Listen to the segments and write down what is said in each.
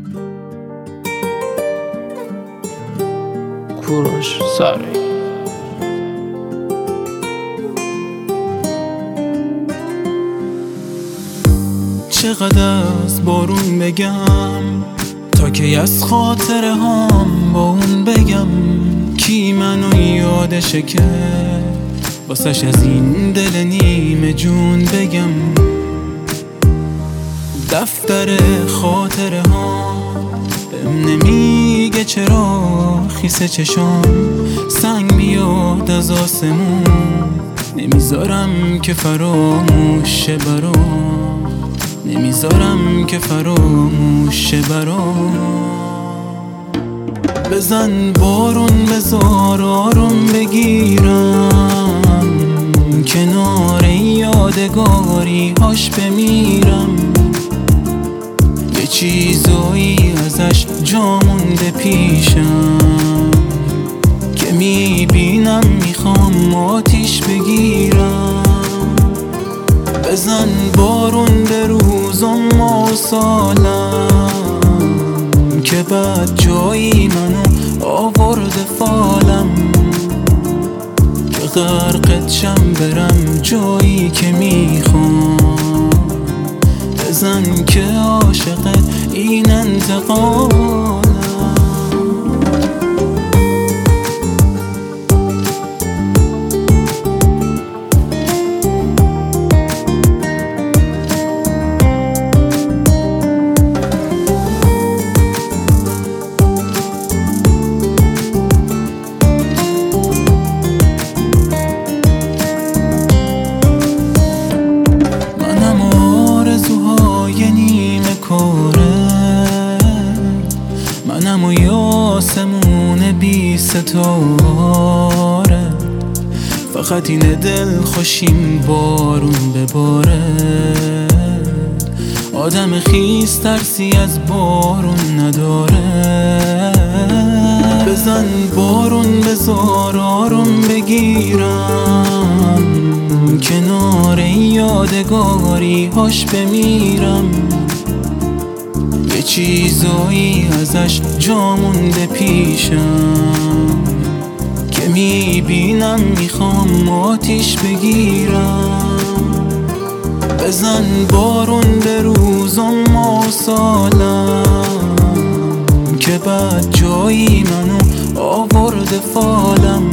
کوروش ساری. چقدر از بارون بگم تا که از خاطره هام با اون بگم، کی منو یادشه که واسش از این دل نیمه جون بگم. دفتر خاطره ها بهم نمیگه چرا خیس چشام سنگ بیاد از آسمون، نمیذارم که فراموش شه برام، نمیذارم که فراموش شه برام. بزن بارون بذار آروم بگیرم، کنار یادگاری هاش بمیرم. یه چیزایی ازش جا مونده پیشم که میبینم میخوام آتیش بگیرم. بزن بارون به روزم و سالم که بعد جایی منو آورده فالم، که غرقت شم برم جایی که میخوام. بزن که عاشقت این انتقالم. منم و یاسمون بی ستاره، فقط این دل خوشیم بارون بباره. آدم خیس ترسی از بارون نداره. بزن بارون بذار آروم بگیرم، کنار یادگاری هاش بمیرم. یه چیزایی ازش جا مونده پیشم که میبینم میخوام آتیش بگیرم. بزن بارون به روزم و سالم که بعد جایی منو آورده فالم،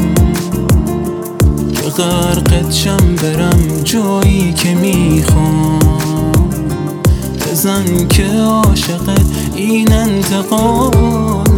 که غرقت شم برم جایی که میخوام. بزن که عاشقت این انتقال